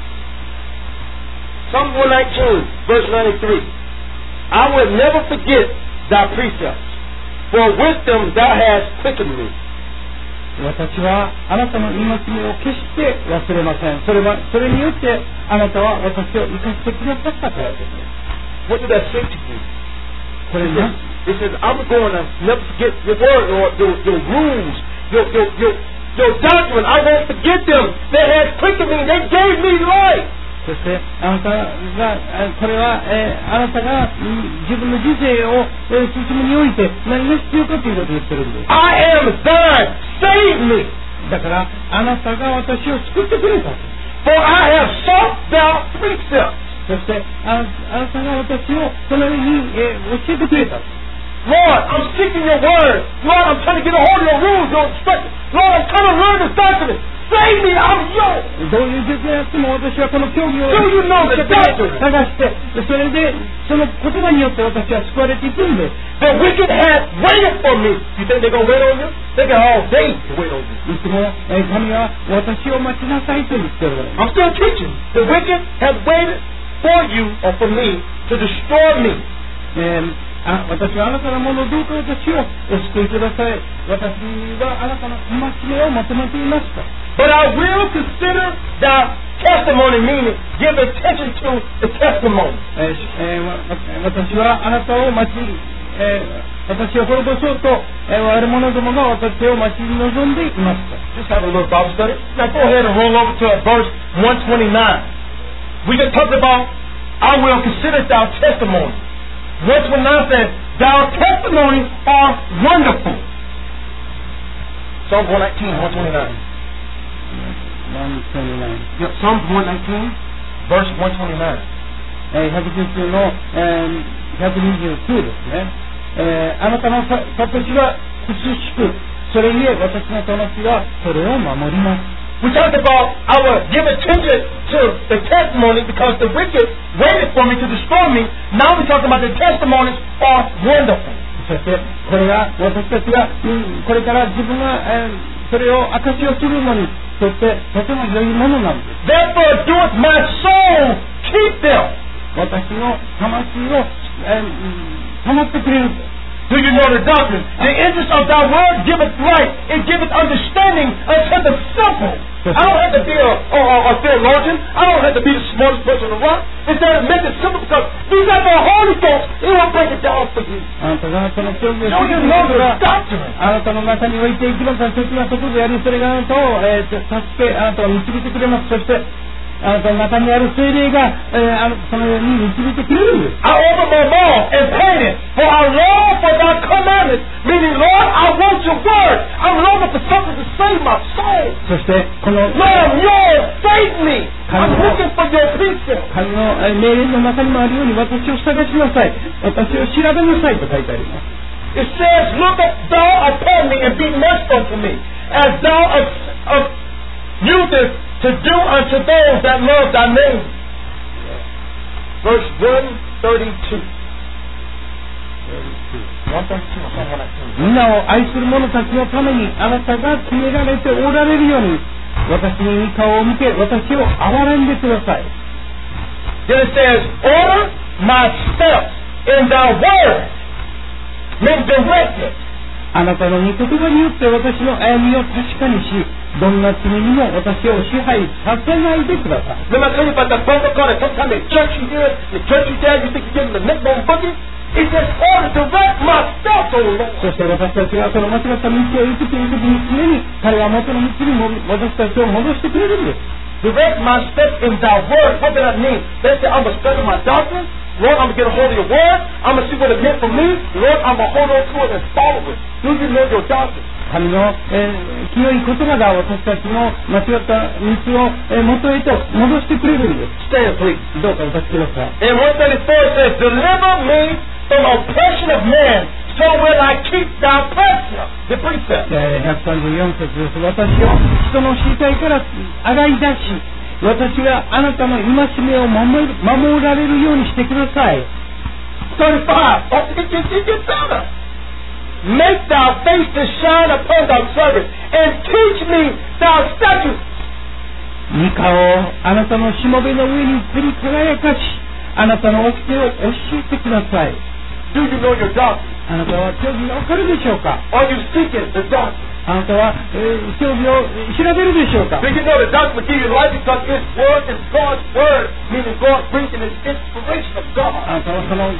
Psalm 119, verse 93. I will never forget thy precepts, for wisdom thou hast quickened me. 私はあなたの戒めを決して忘れません。それによってあなたは私を生かしてくださったからです。 What did that say to you? これね。 It says, I'm going to never forget your word, Lord, your rules, your doctrine. I won't forget them. They have quickened me. They gave me life. そしてあなたがこれはあなたが自分の人生を進むにおいて何が必要かということを言ってるんです。 I am thine. Save me. だからあなたが私を救ってくれた。 For I have sought thy precepts. そしてあなたが私をそのように教えてくれた。 Lord, I'm seeking your word. Lord, I'm trying to get a hold of your rules, your instructions. Lord, I'm trying to learn this doctrine. Save me, I'm yours. どういう状況にあっても私はこの教義を Do you know the doctrine? 探して、それでその言葉によって私は救われていくんです。 The wicked have waited for me. You think they're going to wait on you? They got all day to wait on you. いつも神は私を待ちなさいと言っておられます。 I'm still teaching. The wicked have waited for you or for me to destroy me. 私はあなたのものどうか私を救いください。私はあなたの戒めを求めていますと。 But I will consider the testimony, meaning give attention to the testimony. 私はあなたを私を滅ぼそうと悪者どもが私を待ち望んでいますと。 Just have a little Bible study. Now go ahead and roll over to verse 129. We just talked about I will consider thy testimony. 129 says, thy testimonies are wonderful. Psalm 119, 129. 129. Yep, Psalm 119, verse 129. 119の129ですね。あなたの私は苦しく、それゆえ私の魂はそれを守ります。 We talked about I will give attention to the testimony because the wicked waited for me to destroy me. Now we're talking about the testimonies are wonderful. そしてこれが私たちがこれから自分がそれを証しをするのにとってとても良いものなんです。 Therefore doeth my soul keep them. 私の魂を保ってくれる。 Do you know the doctrine? The interest of thy word giveth light. It giveth understanding unto the simple. I don't have to be a theologian. I don't have to be the smartest person around. Instead of make it simple because you got the Holy Ghost. It will break it down for you. あなたがその教義を Do you know the doctrine? あなたの中において一番大切なことであり、それがあなたを助け、あなたを導いてくれます。そしてあなたの中にある聖霊がそのように導いてくれるんです。 I open my mouth and painted, for I long for thy commandments. Meaning, Lord, I want your word. I'm longing for something to save my soul. そしてこの Lord, yours, save me. I'm looking for your precepts. 神の命令の中にもあるように私を探しなさい。私を調べなさいと書いてあります。 It says, look up thou upon me and be merciful to me, as thou usest to do unto those that love thy name. Verse 132. 皆を愛する者たちのためにあなたが決められておられるように私に顔を向け私を憐れんでください。 Then it says, order my steps in thy word. Means direct it. あなたの御言葉によって私の歩みを確かにし、どんな罪にも私を支配させないでください。 Remember I tell you about that phone call that sometimes they church you here, they church you there, you think you're getting the neck bone boogie? It says order direct my steps, O Lord. そして私たちがその間違った道を行くという時に常に彼は元の道に私たちを戻してくれるんです。 Direct my steps in thy word. What did that mean? They said I'm going to study my doctrine. Lord, I'm going to get a hold of your word. I'm going to see what it meant for me. Lord, I'm going to hold on to it and follow it. Do you know your doctrine? 神の、清い言葉が私たちの間違った道を、元へと戻してくれるんです。 Stand, please. どうかお立ちください。 And 134 says, deliver me from oppression of man, so will I keep thy precept. The precept. 134節です。私を人の支配から洗い出し、私があなたの戒めを守られるようにしてください。 35. Oh, it gets better. Make thy face to shine upon thy servant, and teach me thy statutes. 御顔をあなたのしもべの上に照り輝かし、あなたの掟を教えてください。 Do you know your doctrine? あなたは教義がわかるでしょうか？ Are you seeking the doctrine? あなたは、教義を調べるでしょうか？ Do you know the doctrine will give you life because His word is God's word, meaning God brings in His inspiration of God. あなたはその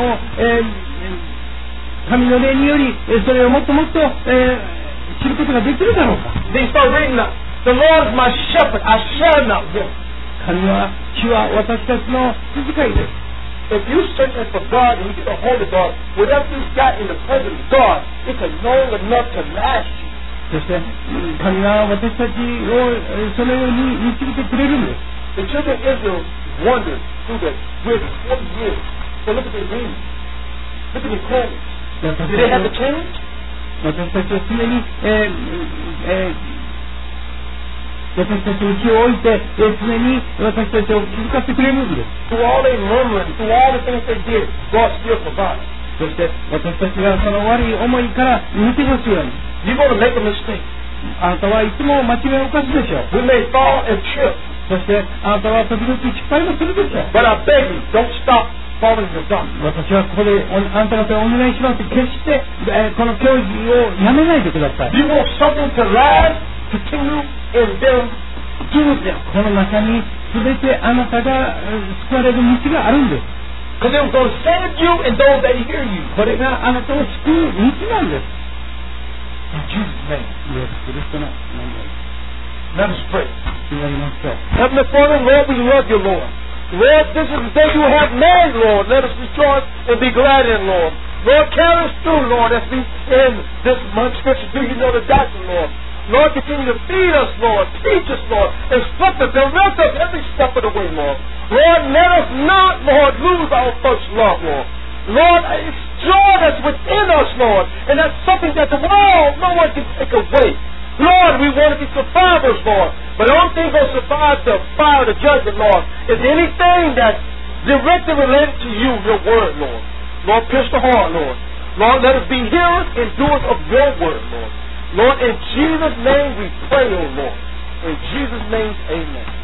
神の霊によりそれをもっともっと、知ることができるだろうか？ Then you start reading that. The Lord is my shepherd, I shall not want. 神は主は私たちの羊飼いです。 If you searching for God and you get a hold of God, whatever you've got in the presence of God, it's long enough to last you. そして神は私たちをそのように導いてくれるんです。 The children of Israel wandered through the wilderness 40 years. So look at their dreams. Look at their clothes. Do they have to change? 私たちは常に、私たちに気を置いて、常に私たちを気遣ってくれるんです。 Through all their murmuring, through all the things they did, God still provides. そして私たちがその悪い思いから抜け出すように、 You're going to make a mistake. あなたはいつも間違いを犯すでしょう。 We may fall and trip, そしてあなたは時々失敗もするでしょう。 but I beg you, don't stop following your doctrine. 私はここであなた方にお願いします。決して、この教義をやめないでください。 You want something to last, continue in them, do them. この中に全てあなたが救われる道があるんです。 Because it was going to save you and those that hear you. これがあなたを救う道なんです。 In Jesus' name. イエス・キリストの名前で Let us pray. 祈りましょう。 Heavenly Father, Lord, we love you, Lord. Lord, this is the day you have made, Lord. Let us rejoice and be glad in, Lord. Lord, carry us through, Lord, as we end this month scripture. Do you know the doctrine, Lord? Lord, continue to feed us, Lord. Teach us, Lord. Instruct us. Direct us every step of the way, Lord. Lord, let us not, Lord, lose our first love, Lord. Lord, it's joy that's within us, Lord. And that's something that the world, no one can take away. Lord, we want to be survivors, Lord. But the only thing going to survive the fire of the judgment, Lord, is anything that's directly related to you, your word, Lord. Lord, pierce the heart, Lord. Lord, let us be hearers and doers of your word, Lord. Lord, in Jesus' name we pray, O Lord. In Jesus' name, amen.